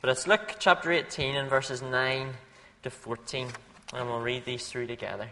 But it's Luke chapter 18 and verses 9 to 14. And we'll read these through together.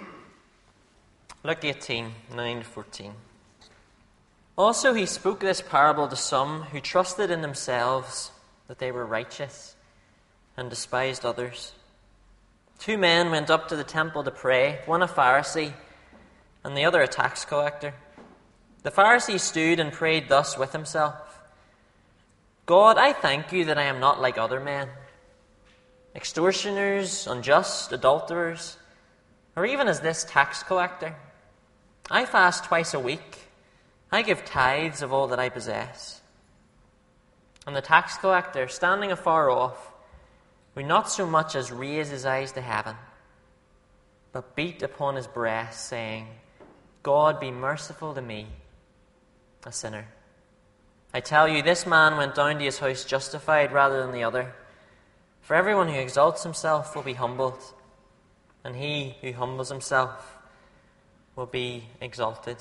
Luke 18, 9 to 14. Also he spoke this parable to some who trusted in themselves that they were righteous and despised others. 2 men went up to the temple to pray, one a Pharisee and the other a tax collector. The Pharisee stood and prayed thus with himself: God, I thank you that I am not like other men, extortioners, unjust, adulterers, or even as this tax collector. I fast twice a week. I give tithes of all that I possess. And the tax collector, standing afar off, would not so much as raise his eyes to heaven, but beat upon his breast, saying, God, be merciful to me, a sinner. I tell you, this man went down to his house justified rather than the other. For everyone who exalts himself will be humbled, and he who humbles himself will be exalted.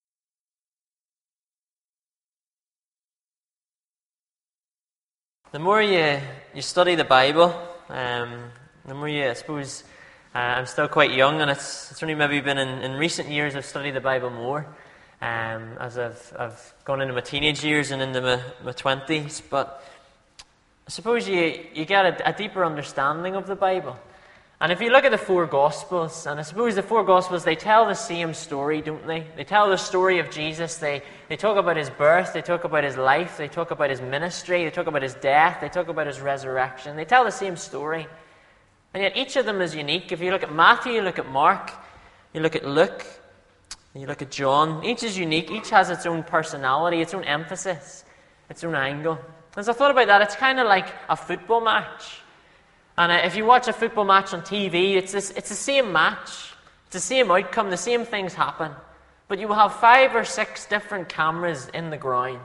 The more you study the Bible, the more you, I suppose, I'm still quite young, and it's only maybe been in recent years I've studied the Bible more. As I've gone into my teenage years and into my 20s, but I suppose you get a deeper understanding of the Bible. And if you look at the 4 Gospels, and I suppose the 4 Gospels, they tell the same story, don't they? They tell the story of Jesus. They talk about his birth, they talk about his life, they talk about his ministry, they talk about his death, they talk about his resurrection. They tell the same story. And yet each of them is unique. If you look at Matthew, you look at Mark, you look at Luke, you look at John, each is unique, each has its own personality, its own emphasis, its own angle. As I thought about that, it's kind of like a football match. And if you watch a football match on TV, it's the same match, it's the same outcome, the same things happen. But you will have 5 or 6 different cameras in the ground.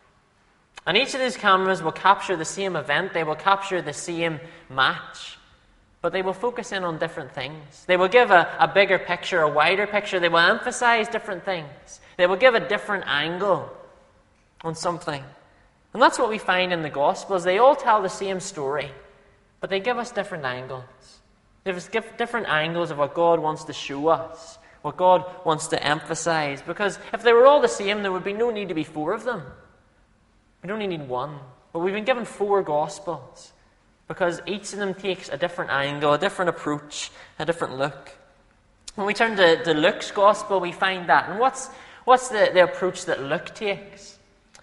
And each of these cameras will capture the same event, they will capture the same match. But they will focus in on different things. They will give a bigger picture, a wider picture. They will emphasize different things. They will give a different angle on something. And that's what we find in the Gospels. They all tell the same story, but they give us different angles. They give different angles of what God wants to show us, what God wants to emphasize. Because if they were all the same, there would be no need to be 4 of them. We don't need 1. But we've been given 4 Gospels, because each of them takes a different angle, a different approach, a different look. When we turn to Luke's Gospel, we find that. And what's the approach that Luke takes?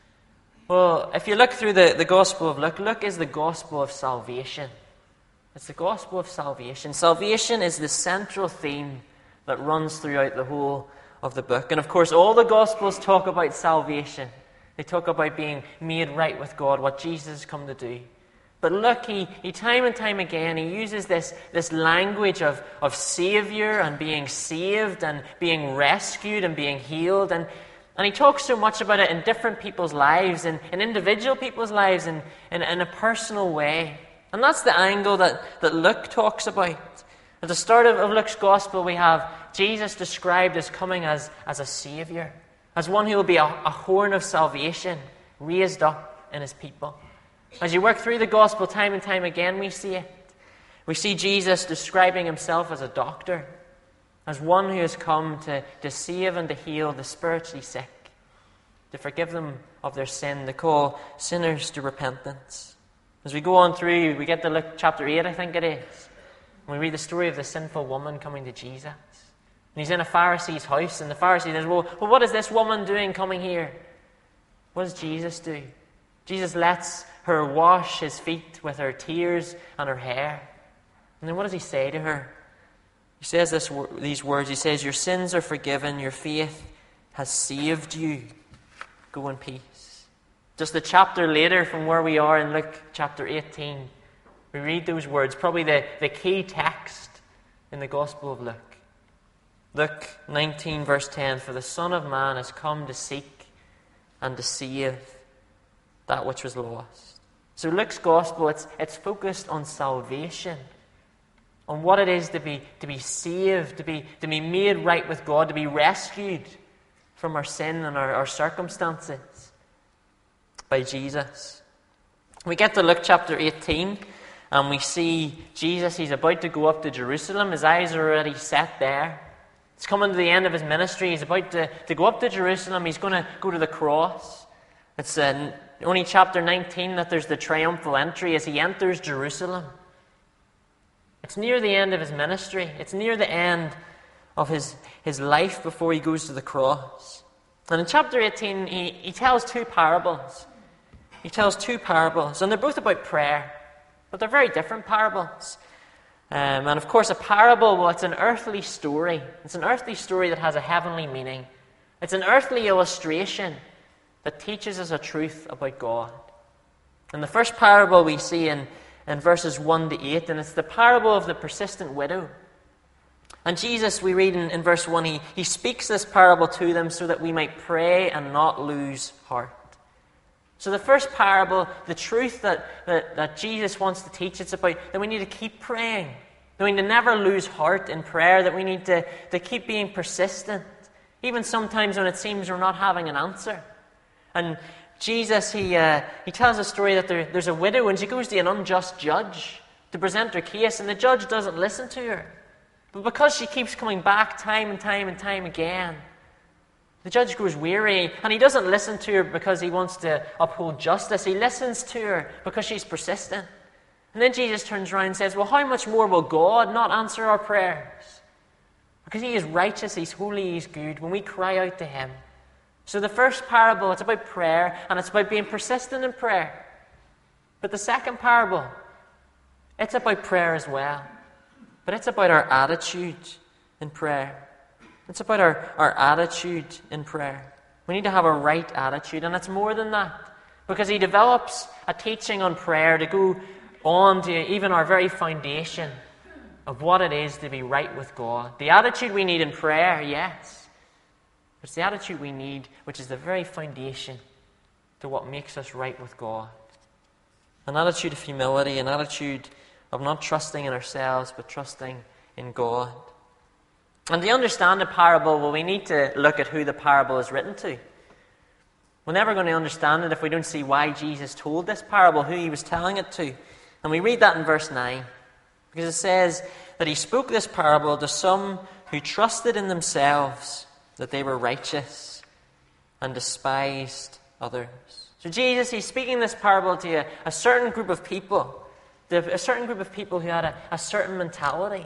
Well, if you look through the Gospel of Luke, Luke is the Gospel of salvation. It's the Gospel of salvation. Salvation is the central theme that runs throughout the whole of the book. And of course, all the Gospels talk about salvation. They talk about being made right with God, what Jesus has come to do. But look, he time and time again, he uses this language of Savior and being saved and being rescued and being healed. And he talks so much about it in different people's lives, in individual people's lives, in a personal way. And that's the angle that Luke talks about. At the start of Luke's Gospel, we have Jesus described as coming as a Savior, as one who will be a horn of salvation raised up in his people. As you work through the Gospel time and time again, we see it. We see Jesus describing himself as a doctor, as one who has come to save and to heal the spiritually sick, to forgive them of their sin, to call sinners to repentance. As we go on through, we get to Luke chapter 8, I think it is, and we read the story of the sinful woman coming to Jesus. And he's in a Pharisee's house, and the Pharisee says, well, what is this woman doing coming here? What does Jesus do? Jesus lets her wash his feet with her tears and her hair. And then what does he say to her? He says these words. He says, your sins are forgiven, your faith has saved you. Go in peace. Just a chapter later from where we are in Luke chapter 18, we read those words, probably the key text in the Gospel of Luke. Luke 19 verse 10, for the Son of Man has come to seek and to save that which was lost. So Luke's Gospel, it's focused on salvation, on what it is to be saved, to be made right with God, to be rescued from our sin and our circumstances by Jesus. We get to Luke chapter 18, and we see Jesus. He's about to go up to Jerusalem. His eyes are already set there. It's coming to the end of his ministry. He's about to go up to Jerusalem. He's going to go to the cross. It's only chapter 19 that there's the triumphal entry as he enters Jerusalem. It's near the end of his ministry. It's near the end of his life before he goes to the cross. And in chapter 18, he tells two parables. He tells two parables, and they're both about prayer, but they're very different parables. And of course, a parable, well, it's an earthly story. It's an earthly story that has a heavenly meaning. It's an earthly illustration that teaches us a truth about God. And the first parable we see in verses 1 to 8, and it's the parable of the persistent widow. And Jesus, we read in verse 1, he speaks this parable to them so that we might pray and not lose heart. So the first parable, the truth that Jesus wants to teach, it's about that we need to keep praying, that we need to never lose heart in prayer, that we need to keep being persistent, even sometimes when it seems we're not having an answer. And Jesus, he tells a story that there's a widow, and she goes to an unjust judge to present her case, and the judge doesn't listen to her. But because she keeps coming back time and time and time again, the judge grows weary, and he doesn't listen to her because he wants to uphold justice. He listens to her because she's persistent. And then Jesus turns around and says, well, how much more will God not answer our prayers? Because he is righteous, he's holy, he's good, when we cry out to him. So the first parable, it's about prayer, and it's about being persistent in prayer. But the second parable, it's about prayer as well. But it's about our attitude in prayer. It's about our attitude in prayer. We need to have a right attitude, and it's more than that. Because he develops a teaching on prayer to go on to even our very foundation of what it is to be right with God. The attitude we need in prayer, yes. But it's the attitude we need, which is the very foundation to what makes us right with God. An attitude of humility, an attitude of not trusting in ourselves, but trusting in God. And to understand the parable, well, we need to look at who the parable is written to. We're never going to understand it if we don't see why Jesus told this parable, who he was telling it to. And we read that in verse 9. Because it says that he spoke this parable to some who trusted in themselves that they were righteous and despised others. So Jesus, he's speaking this parable to a certain group of people. A certain group of people who had a certain mentality.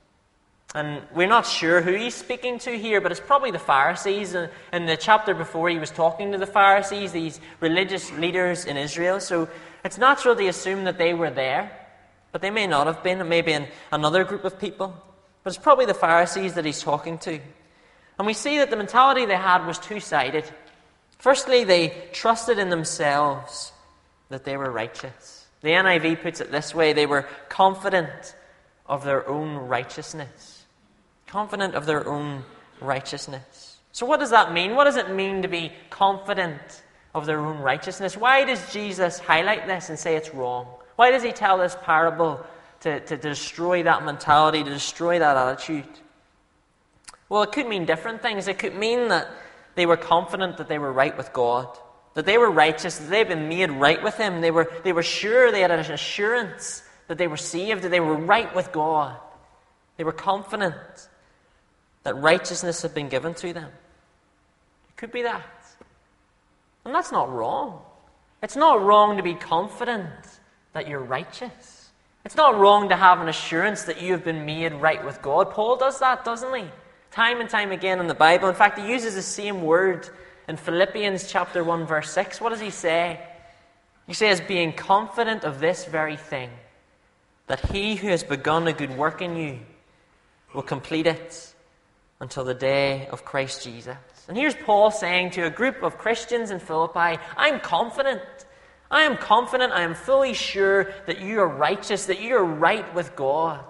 And we're not sure who he's speaking to here, but it's probably the Pharisees. In the chapter before, he was talking to the Pharisees, these religious leaders in Israel. So it's natural to assume that they were there, but they may not have been. It may be another group of people. But it's probably the Pharisees that he's talking to. And we see that the mentality they had was two-sided. Firstly, they trusted in themselves that they were righteous. The NIV puts it this way: they were confident of their own righteousness. Confident of their own righteousness. So what does that mean? What does it mean to be confident of their own righteousness? Why does Jesus highlight this and say it's wrong? Why does he tell this parable to destroy that mentality, to destroy that attitude? Well, it could mean different things. It could mean that they were confident that they were right with God, that they were righteous, that they'd been made right with him. They were sure, they had an assurance that they were saved, that they were right with God. They were confident that righteousness had been given to them. It could be that. And that's not wrong. It's not wrong to be confident that you're righteous. It's not wrong to have an assurance that you have been made right with God. Paul does that, doesn't he? Time and time again in the Bible. In fact, he uses the same word in Philippians chapter 1, verse 6. What does he say? He says, being confident of this very thing, that he who has begun a good work in you will complete it until the day of Christ Jesus. And here's Paul saying to a group of Christians in Philippi, I'm confident. I am confident, I am fully sure that you are righteous, that you are right with God.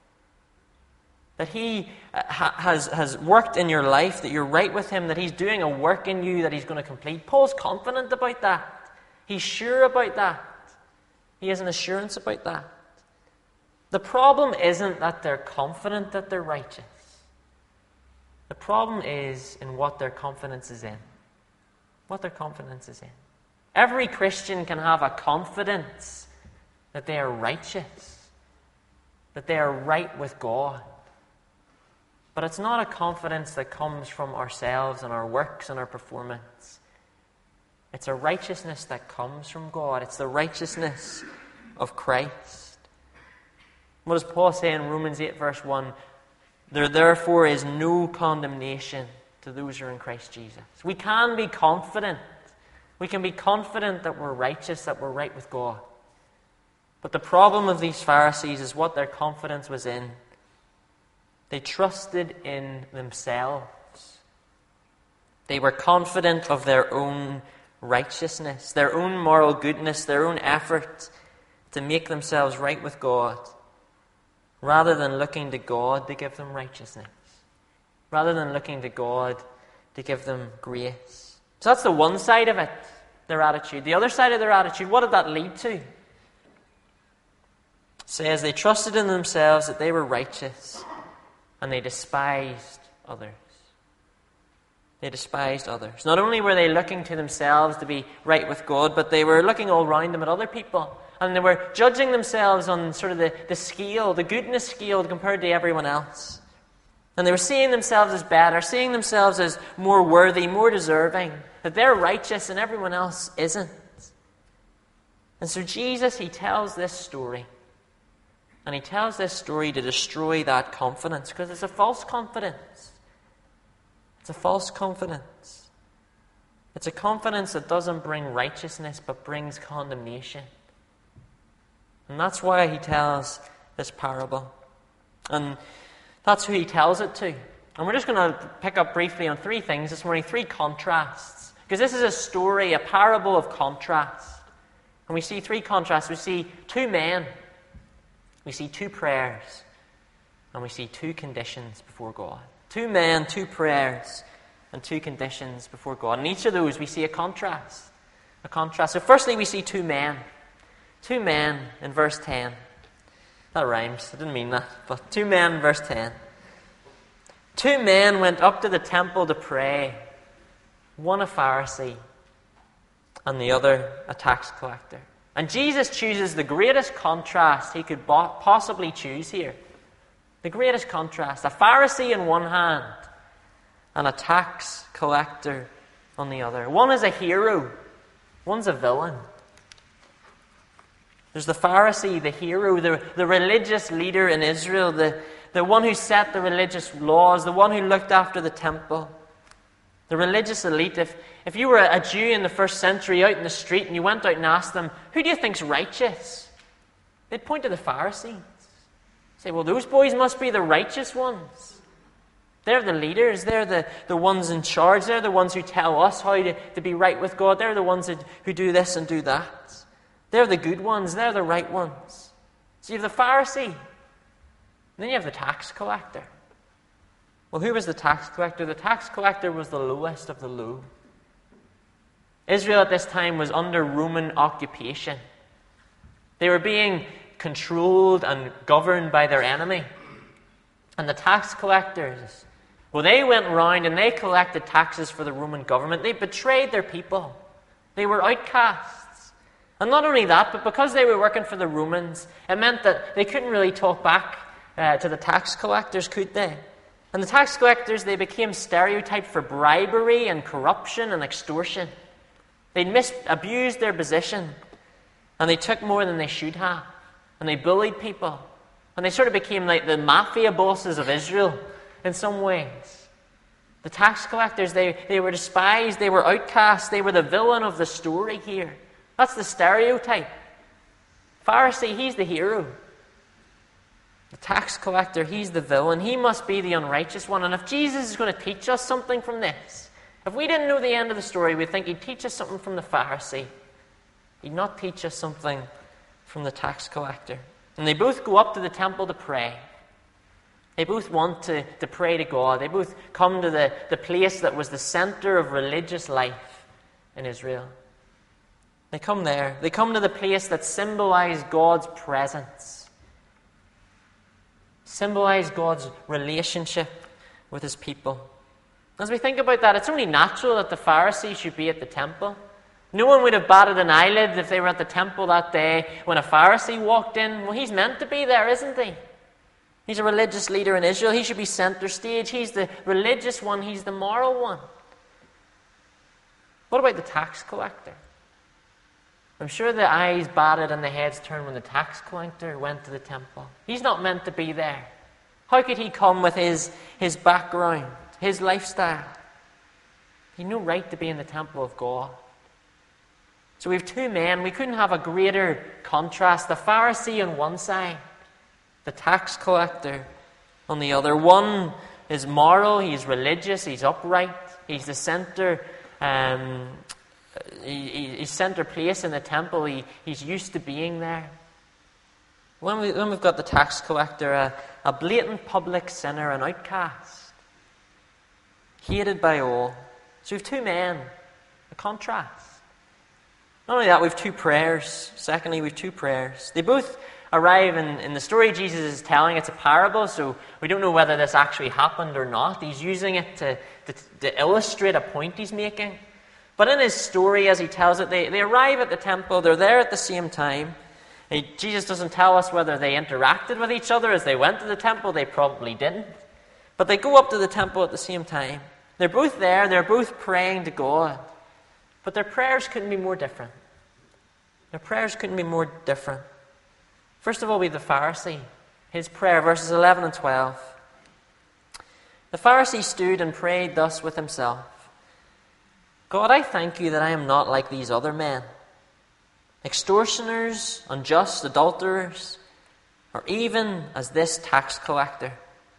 That he has worked in your life, that you're right with him, that he's doing a work in you that he's going to complete. Paul's confident about that. He's sure about that. He has an assurance about that. The problem isn't that they're confident that they're righteous. The problem is in what their confidence is in. What their confidence is in. Every Christian can have a confidence that they are righteous, that they are right with God. But it's not a confidence that comes from ourselves and our works and our performance. It's a righteousness that comes from God. It's the righteousness of Christ. What does Paul say in Romans 8 verse 1? There therefore is no condemnation to those who are in Christ Jesus. We can be confident. We can be confident that we're righteous, that we're right with God. But the problem of these Pharisees is what their confidence was in. They trusted in themselves. They were confident of their own righteousness, their own moral goodness, their own effort to make themselves right with God, rather than looking to God to give them righteousness, rather than looking to God to give them grace. So that's the one side of it, their attitude. The other side of their attitude, what did that lead to? It says they trusted in themselves that they were righteous, and they despised others. They despised others. Not only were they looking to themselves to be right with God, but they were looking all around them at other people. And they were judging themselves on sort of the scale, the goodness scale compared to everyone else. And they were seeing themselves as better, seeing themselves as more worthy, more deserving, that they're righteous and everyone else isn't. And so Jesus, he tells this story. And he tells this story to destroy that confidence, because it's a false confidence. It's a false confidence. It's a confidence that doesn't bring righteousness but brings condemnation. And that's why he tells this parable. And that's who he tells it to. And we're just going to pick up briefly on three things this morning, three contrasts. Because this is a story, a parable of contrast. And we see three contrasts. We see two men. We see two prayers. And we see two conditions before God. Two men, two prayers, and two conditions before God. And each of those we see a contrast. A contrast. So firstly we see two men. Two men in verse 10. That rhymes. I didn't mean that. But two men in verse 10. Two men went up to the temple to pray. One a Pharisee and the other a tax collector. And Jesus chooses the greatest contrast he could possibly choose here. The greatest contrast. A Pharisee in one hand and a tax collector on the other. One is a hero. One's a villain. There's the Pharisee, the hero, the religious leader in Israel, the one who set the religious laws, the one who looked after the temple. The religious elite. If you were a Jew in the first century out in the street and you went out and asked them, who do you think's righteous? They'd point to the Pharisees. Say, well, those boys must be the righteous ones. They're the leaders. They're the ones in charge. They're the ones who tell us how to be right with God. They're the ones who do this and do that. They're the good ones. They're the right ones. So you have the Pharisee. And then you have the tax collector. Well, who was the tax collector? The tax collector was the lowest of the low. Israel at this time was under Roman occupation. They were being controlled and governed by their enemy. And the tax collectors, well, they went around and they collected taxes for the Roman government. They betrayed their people. They were outcasts. And not only that, but because they were working for the Romans, it meant that they couldn't really talk back to the tax collectors, could they? And the tax collectors, they became stereotyped for bribery and corruption and extortion. They'd abused their position, and they took more than they should have. And they bullied people. And they sort of became like the mafia bosses of Israel in some ways. The tax collectors, they were despised, they were outcast, they were the villain of the story here. That's the stereotype. Pharisee, he's the hero. The tax collector, he's the villain. He must be the unrighteous one. And if Jesus is going to teach us something from this, if we didn't know the end of the story, we'd think he'd teach us something from the Pharisee. He'd not teach us something from the tax collector. And they both go up to the temple to pray. They both want to pray to God. They both come to the place that was the center of religious life in Israel. They come there. They come to the place that symbolized God's presence. Symbolized God's relationship with his people. As we think about that, it's only natural that the Pharisees should be at the temple. No one would have batted an eyelid if they were at the temple that day when a Pharisee walked in. Well, he's meant to be there, isn't he? He's a religious leader in Israel. He should be center stage. He's the religious one. He's the moral one. What about the tax collector? I'm sure the eyes batted and the heads turned when the tax collector went to the temple. He's not meant to be there. How could he come with his background, his lifestyle? He had no right to be in the temple of God. So we have two men. We couldn't have a greater contrast. The Pharisee on one side, the tax collector on the other. One is moral, he's religious, he's upright, he's the center, he's center place in the temple. He's used to being there. When we've got the tax collector, a blatant public sinner, an outcast, hated by all. So we have two men, a contrast. Not only that, we have two prayers. Secondly, we have two prayers. They both arrive in the story Jesus is telling. It's a parable, so we don't know whether this actually happened or not. He's using it to illustrate a point he's making. But in his story, as he tells it, they arrive at the temple. They're there at the same time. Jesus doesn't tell us whether they interacted with each other as they went to the temple. They probably didn't. But they go up to the temple at the same time. They're both there. They're both praying to God. But their prayers couldn't be more different. Their prayers couldn't be more different. First of all, we have the Pharisee. His prayer, verses 11 and 12. The Pharisee stood and prayed thus with himself. God, I thank you that I am not like these other men, extortioners, unjust, adulterers, or even as this tax collector.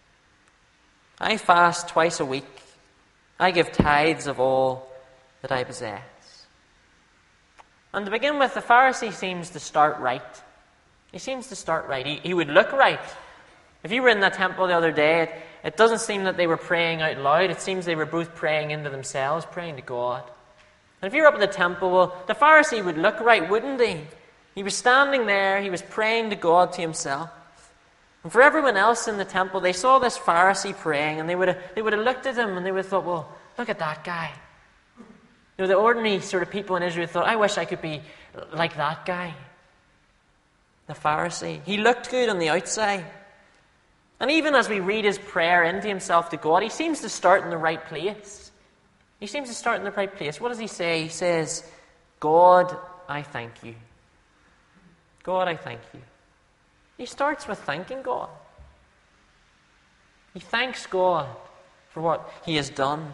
I fast twice a week. I give tithes of all that I possess. And to begin with, the Pharisee seems to start right. He seems to start right. He would look right. If you were in that temple the other day, it doesn't seem that they were praying out loud. It seems they were both praying into themselves, praying to God. And if you were up at the temple, well, the Pharisee would look right, wouldn't he? He was standing there. He was praying to God, to himself. And for everyone else in the temple, they saw this Pharisee praying, and they would have looked at him, and they would have thought, well, look at that guy. You know, the ordinary sort of people in Israel thought, I wish I could be like that guy. The Pharisee. He looked good on the outside. And even as we read his prayer into himself to God, he seems to start in the right place. He seems to start in the right place. What does he say? He says, God, I thank you. God, I thank you. He starts with thanking God. He thanks God for what he has done.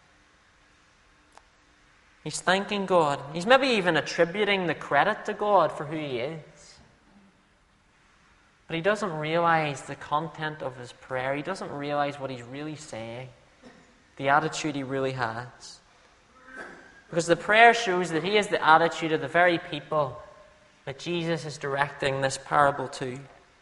He's thanking God. He's maybe even attributing the credit to God for who he is. But he doesn't realize the content of his prayer. He doesn't realize what he's really saying, the attitude he really has. Because the prayer shows that he has the attitude of the very people that Jesus is directing this parable to.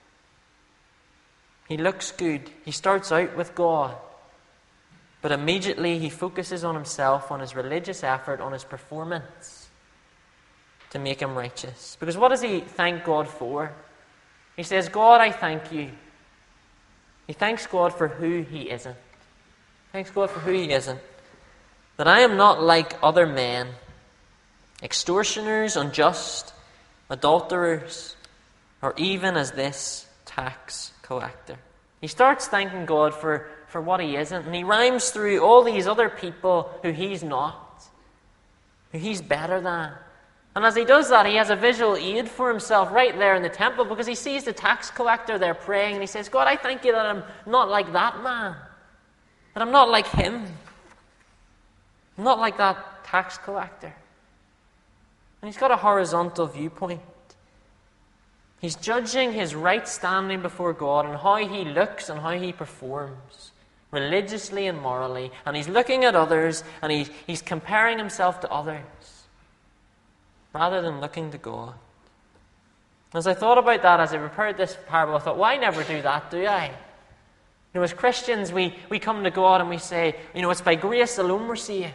He looks good. He starts out with God. But immediately he focuses on himself, on his religious effort, on his performance to make him righteous. Because what does he thank God for? He says, God, I thank you. He thanks God for who he isn't. Thanks God for who he isn't. That I am not like other men, extortioners, unjust, adulterers, or even as this tax collector. He starts thanking God for what he isn't, and he rhymes through all these other people who he's not, who he's better than. And as he does that, he has a visual aid for himself right there in the temple, because he sees the tax collector there praying, and he says, God, I thank you that I'm not like that man, that I'm not like him. I'm not like that tax collector. And he's got a horizontal viewpoint. He's judging his right standing before God and how he looks and how he performs, religiously and morally. And he's looking at others, and he's comparing himself to others, rather than looking to God. As I thought about that, as I prepared this parable, I thought, well, I never do that, do I? You know, as Christians, we come to God and we say, you know, it's by grace alone we're saved.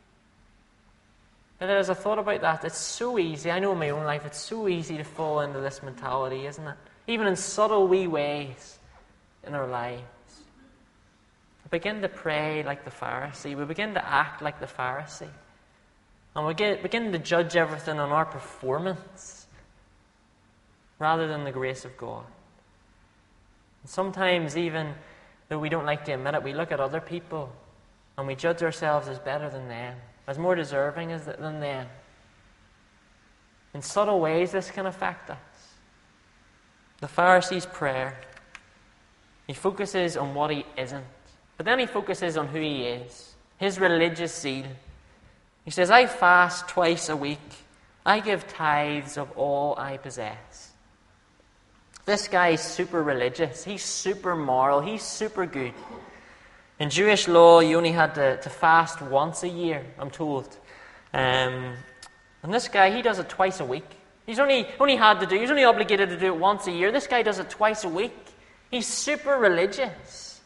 But as I thought about that, it's so easy. I know in my own life, it's so easy to fall into this mentality, isn't it? Even in subtle wee ways in our lives. We begin to pray like the Pharisee. We begin to act like the Pharisee. And we begin to judge everything on our performance rather than the grace of God. And sometimes, even though we don't like to admit it, we look at other people and we judge ourselves as better than them, as more deserving than them. In subtle ways, this can affect us. The Pharisee's prayer, he focuses on what he isn't, but then he focuses on who he is, his religious zeal. He says, I fast twice a week. I give tithes of all I possess. This guy is super religious. He's super moral. He's super good. In Jewish law, you only had to fast once a year, I'm told. And this guy, he does it twice a week. He's only obligated to do it once a year. This guy does it twice a week. He's super religious.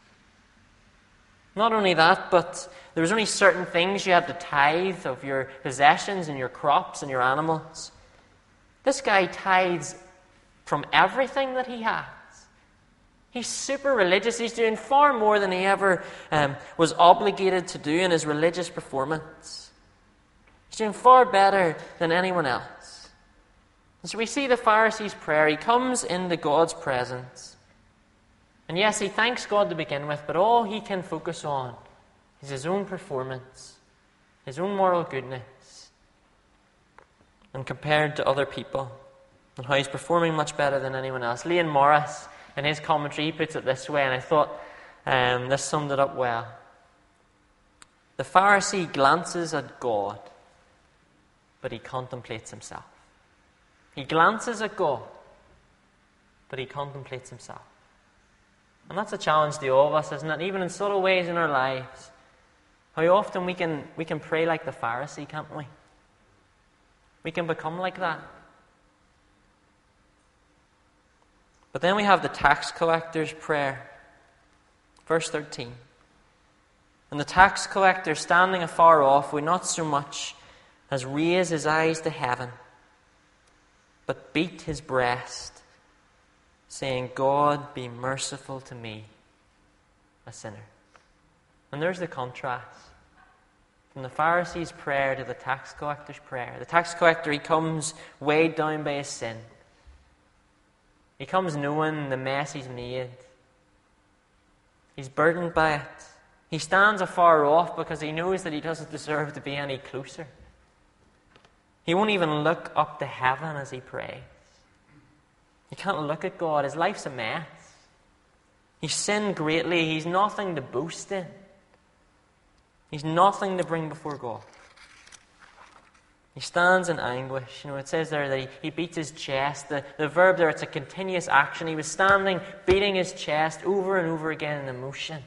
Not only that, but there was only certain things you had to tithe of your possessions and your crops and your animals. This guy tithes from everything that he has. He's super religious. He's doing far more than he ever was obligated to do in his religious performance. He's doing far better than anyone else. And so we see the Pharisee's prayer. He comes into God's presence. And yes, he thanks God to begin with, but all he can focus on is his own performance, his own moral goodness, and compared to other people, and how he's performing much better than anyone else. Leon Morris, in his commentary, he puts it this way, and I thought this summed it up well. The Pharisee glances at God, but he contemplates himself. He glances at God, but he contemplates himself. And that's a challenge to all of us, isn't it? Even in subtle ways in our lives. How often we can pray like the Pharisee, can't we? We can become like that. But then we have the tax collector's prayer. Verse 13. And the tax collector, standing afar off, would not so much as raise his eyes to heaven, but beat his breast, saying, God, be merciful to me, a sinner. And there's the contrast from the Pharisee's prayer to the tax collector's prayer. The tax collector, he comes weighed down by his sin. He comes knowing the mess he's made. He's burdened by it. He stands afar off because he knows that he doesn't deserve to be any closer. He won't even look up to heaven as he prays. He can't look at God. His life's a mess. He's sinned greatly. He's nothing to boast in. He's nothing to bring before God. He stands in anguish. It says there that he beats his chest. The verb there, it's a continuous action. He was standing, beating his chest over and over again in emotion.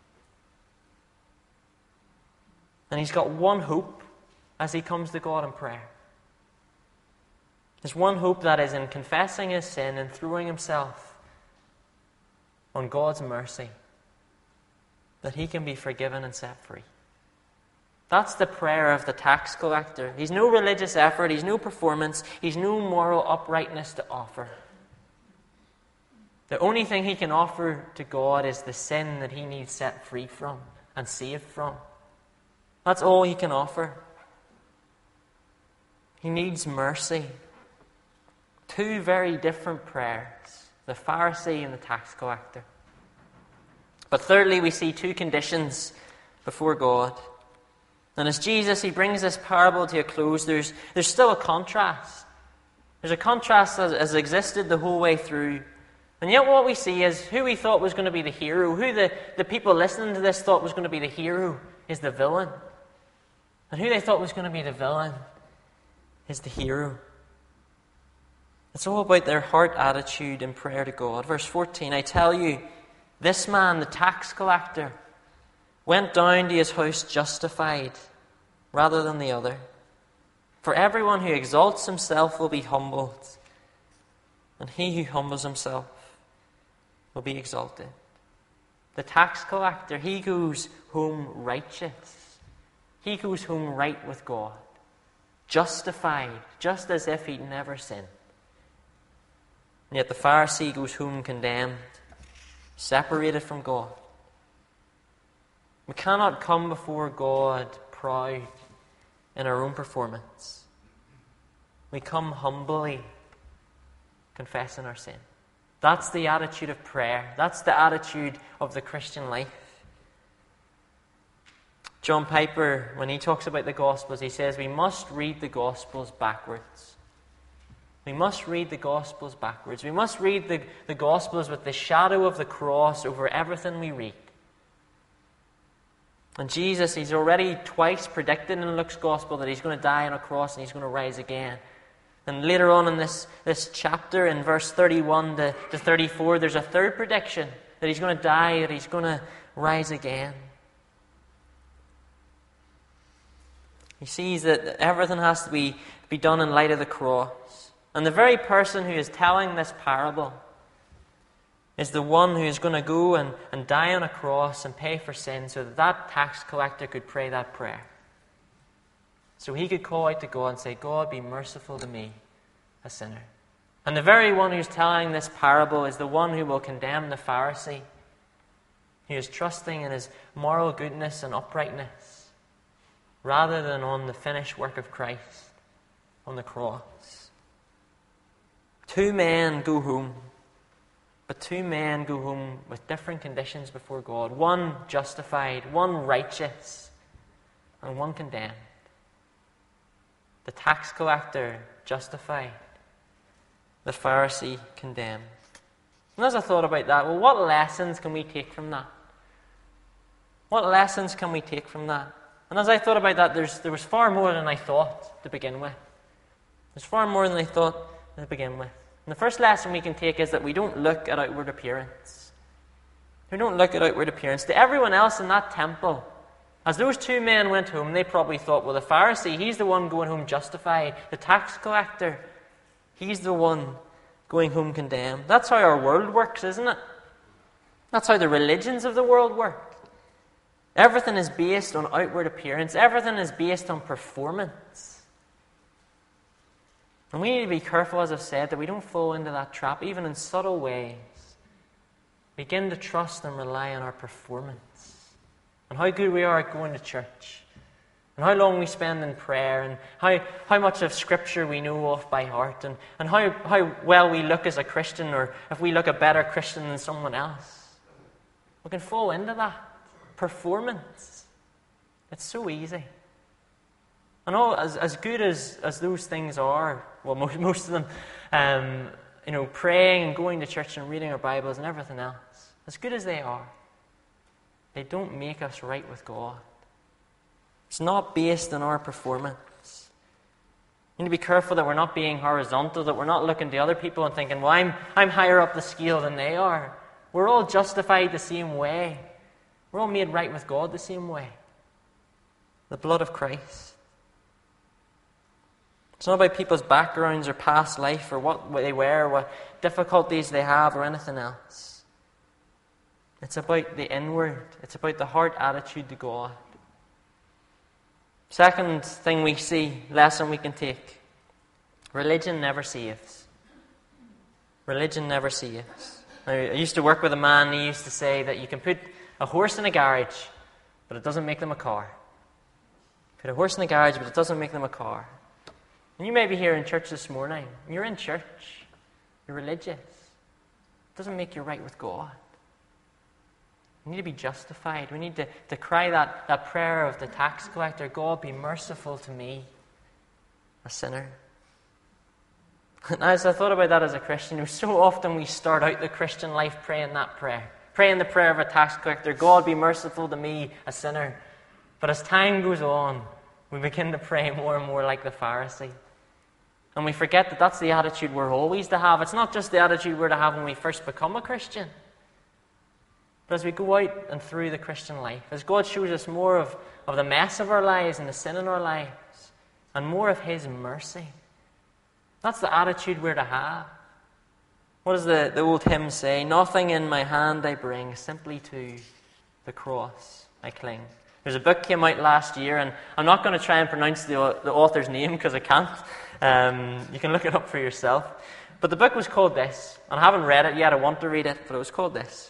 And he's got one hope as he comes to God in prayer. There's one hope that is in confessing his sin and throwing himself on God's mercy, that he can be forgiven and set free. That's the prayer of the tax collector. He's no religious effort, he's no performance, he's no moral uprightness to offer. The only thing he can offer to God is the sin that he needs set free from and saved from. That's all he can offer. He needs mercy. Two very different prayers, the Pharisee and the tax collector. But thirdly, we see two conditions before God. And as Jesus, he brings this parable to a close, there's still a contrast. There's a contrast that has existed the whole way through. And yet what we see is who we thought was going to be the hero, who the people listening to this thought was going to be the hero, is the villain. And who they thought was going to be the villain is the hero. It's all about their heart attitude in prayer to God. Verse 14, I tell you, this man, the tax collector, went down to his house justified rather than the other. For everyone who exalts himself will be humbled, and he who humbles himself will be exalted. The tax collector, he goes home righteous. He goes home right with God, justified, just as if he'd never sinned. And yet the Pharisee goes home condemned, separated from God. We cannot come before God proud. in our own performance. We come humbly confessing our sin. That's the attitude of prayer. That's the attitude of the Christian life. John Piper, when he talks about the Gospels, he says we must read the Gospels backwards. We must read the Gospels backwards. We must read the Gospels with the shadow of the cross over everything we read. And Jesus, he's already twice predicted in Luke's Gospel that he's going to die on a cross and he's going to rise again. And later on in this chapter, in verse 31 to 34, there's a third prediction, that he's going to die, that he's going to rise again. He sees that everything has to be done in light of the cross. And the very person who is telling this parable is the one who is going to go and die on a cross and pay for sin so that tax collector could pray that prayer. So he could call out to God and say, God, be merciful to me, a sinner. And the very one who's telling this parable is the one who will condemn the Pharisee, who is trusting in his moral goodness and uprightness, rather than on the finished work of Christ on the cross. Two men go home, but two men go home with different conditions before God. One justified, one righteous, and one condemned. The tax collector justified, the Pharisee condemned. And as I thought about that, well, what lessons can we take from that? What lessons can we take from that? And as I thought about that, there was far more than I thought to begin with. There's far more than I thought to begin with. And the first lesson we can take is that we don't look at outward appearance. We don't look at outward appearance. To everyone else in that temple, as those two men went home, they probably thought, well, the Pharisee, he's the one going home justified. The tax collector, he's the one going home condemned. That's how our world works, isn't it? That's how the religions of the world work. Everything is based on outward appearance. Everything is based on performance. And we need to be careful, as I've said, that we don't fall into that trap, even in subtle ways. Begin to trust and rely on our performance. And how good we are at going to church. And how long we spend in prayer. And how much of Scripture we know off by heart. And how well we look as a Christian, or if we look a better Christian than someone else. We can fall into that. Performance. It's so easy. And all as good as those things are, well, most of them, praying and going to church and reading our Bibles and everything else, as good as they are, they don't make us right with God. It's not based on our performance. We need to be careful that we're not being horizontal, that we're not looking to other people and thinking, well, I'm higher up the scale than they are. We're all justified the same way. We're all made right with God the same way. The blood of Christ. It's not about people's backgrounds or past life or what they wear, what difficulties they have or anything else. It's about the inward. It's about the heart attitude to God. Second thing we see, lesson we can take. Religion never saves. Religion never saves. Now, I used to work with a man, he used to say that you can put a horse in a garage, but it doesn't make them a car. Put a horse in a garage, but it doesn't make them a car. And you may be here in church this morning. You're in church. You're religious. It doesn't make you right with God. We need to be justified. We need to cry that prayer of the tax collector, God, be merciful to me, a sinner. And as I thought about that as a Christian, so often we start out the Christian life praying that prayer. Praying the prayer of a tax collector, God, be merciful to me, a sinner. But as time goes on, we begin to pray more and more like the Pharisee. And we forget that that's the attitude we're always to have. It's not just the attitude we're to have when we first become a Christian. But as we go out and through the Christian life, as God shows us more of the mess of our lives and the sin in our lives, and more of His mercy, that's the attitude we're to have. What does the old hymn say? Nothing in my hand I bring, simply to the cross I cling. There's a book came out last year, and I'm not going to try and pronounce the author's name because I can't. You can look it up for yourself. But the book was called this, and I haven't read it yet. I want to read it, but it was called this.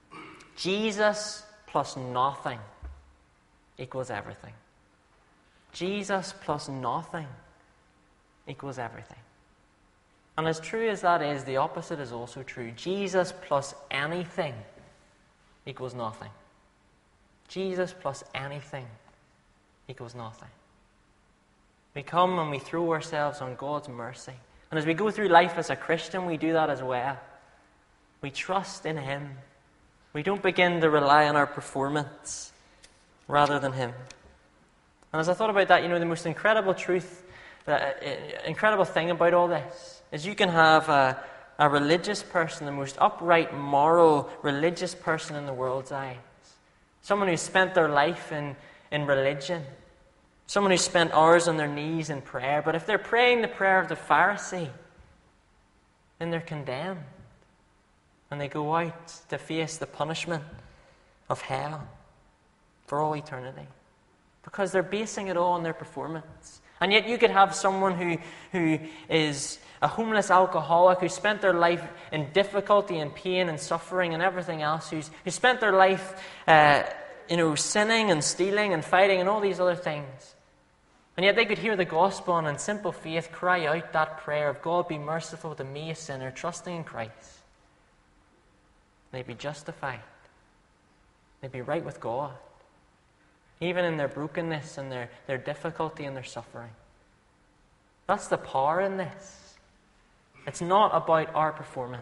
Jesus plus nothing equals everything. Jesus plus nothing equals everything. And as true as that is, the opposite is also true. Jesus plus anything equals nothing. Jesus plus anything equals nothing. We come and we throw ourselves on God's mercy. And as we go through life as a Christian, we do that as well. We trust in Him. We don't begin to rely on our performance rather than Him. And as I thought about that, the most incredible truth, incredible thing about all this is you can have a religious person, the most upright, moral, religious person in the world's eyes. Someone who's spent their life in religion. Someone who's spent hours on their knees in prayer. But if they're praying the prayer of the Pharisee, then they're condemned. And they go out to face the punishment of hell for all eternity. Because they're basing it all on their performance. And yet you could have someone who is a homeless alcoholic, who spent their life in difficulty and pain and suffering and everything else, who spent their life sinning and stealing and fighting and all these other things. And yet they could hear the gospel and in simple faith cry out that prayer of, God, be merciful to me, a sinner, trusting in Christ. They'd be justified. They'd be right with God. Even in their brokenness and their difficulty and their suffering. That's the power in this. It's not about our performance.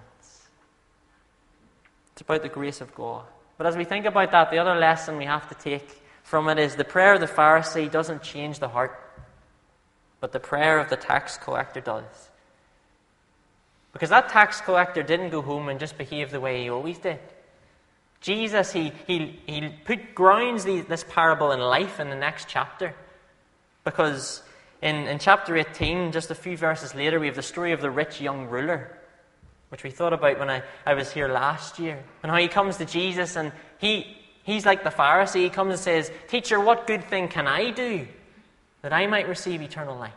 It's about the grace of God. But as we think about that, the other lesson we have to take from it is the prayer of the Pharisee doesn't change the heart, but the prayer of the tax collector does. Because that tax collector didn't go home and just behave the way he always did. Jesus, he grounds this parable in life in the next chapter. Because in chapter 18, just a few verses later, we have the story of the rich young ruler, which we thought about when I was here last year. And how he comes to Jesus and he's like the Pharisee. He comes and says, Teacher, what good thing can I do that I might receive eternal life?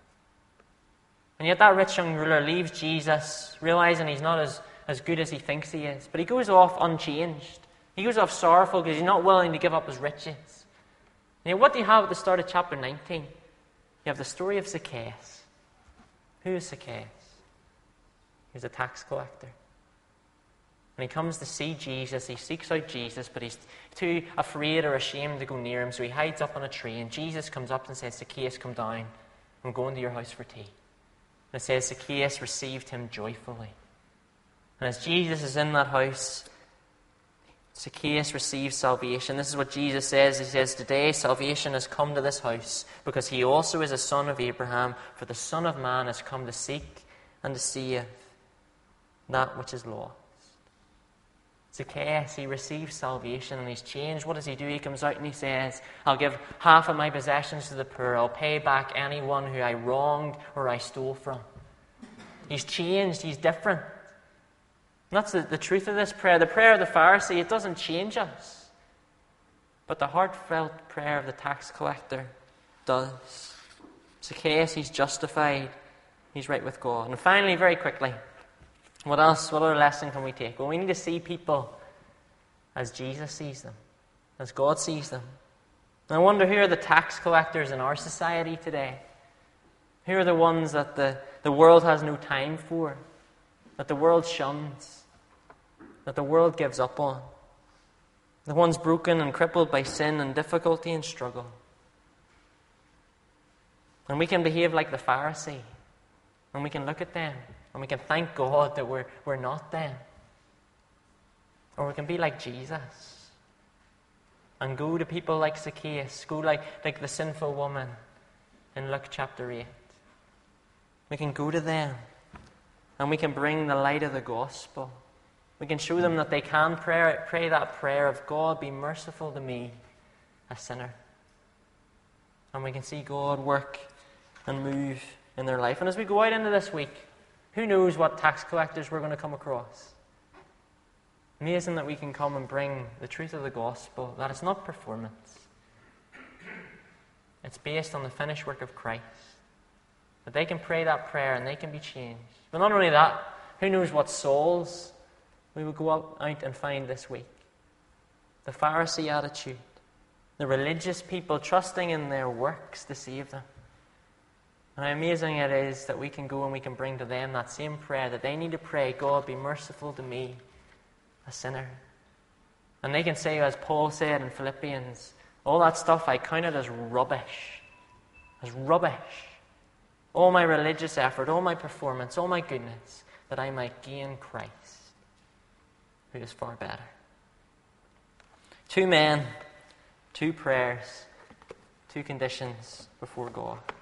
And yet that rich young ruler leaves Jesus, realizing he's not as good as he thinks he is. But he goes off unchanged. He goes off sorrowful because he's not willing to give up his riches. Now, what do you have at the start of chapter 19? You have the story of Zacchaeus. Who is Zacchaeus? He's a tax collector. And he comes to see Jesus. He seeks out Jesus, but he's too afraid or ashamed to go near him, so he hides up on a tree. And Jesus comes up and says, Zacchaeus, come down. I'm going to your house for tea. And it says Zacchaeus received him joyfully. And as Jesus is in that house, Zacchaeus receives salvation. This is what Jesus says. He says, Today salvation has come to this house, because he also is a son of Abraham, for the Son of Man has come to seek and to save that which is lost. Zacchaeus, he receives salvation and he's changed. What does he do? He comes out and he says, I'll give half of my possessions to the poor. I'll pay back anyone who I wronged or I stole from. He's changed. He's different. And that's the truth of this prayer. The prayer of the Pharisee, it doesn't change us. But the heartfelt prayer of the tax collector does. Zacchaeus, he's justified. He's right with God. And finally, very quickly, what else? What other lesson can we take? Well, we need to see people as Jesus sees them, as God sees them. And I wonder, who are the tax collectors in our society today? Who are the ones that the world has no time for, that the world shuns, that the world gives up on? The ones broken and crippled by sin and difficulty and struggle. And we can behave like the Pharisee, and we can look at them, and we can thank God that we're not them. Or we can be like Jesus and go to people like Zacchaeus, go like the sinful woman in Luke chapter 8. We can go to them and we can bring the light of the gospel. We can show them that they can pray that prayer of, God, be merciful to me, a sinner. And we can see God work and move in their life. And as we go out into this week, who knows what tax collectors we're going to come across? Amazing that we can come and bring the truth of the gospel, that it's not performance. It's based on the finished work of Christ. That they can pray that prayer and they can be changed. But not only that, who knows what souls we will go out and find this week. The Pharisee attitude The religious people trusting in their works to save them. And how amazing it is that we can go and we can bring to them that same prayer that they need to pray, God, be merciful to me, a sinner. And they can say, as Paul said in Philippians, all that stuff I counted as rubbish. As rubbish. All my religious effort, all my performance, all my goodness, that I might gain Christ, who is far better. 2 men, 2 prayers, 2 conditions before God.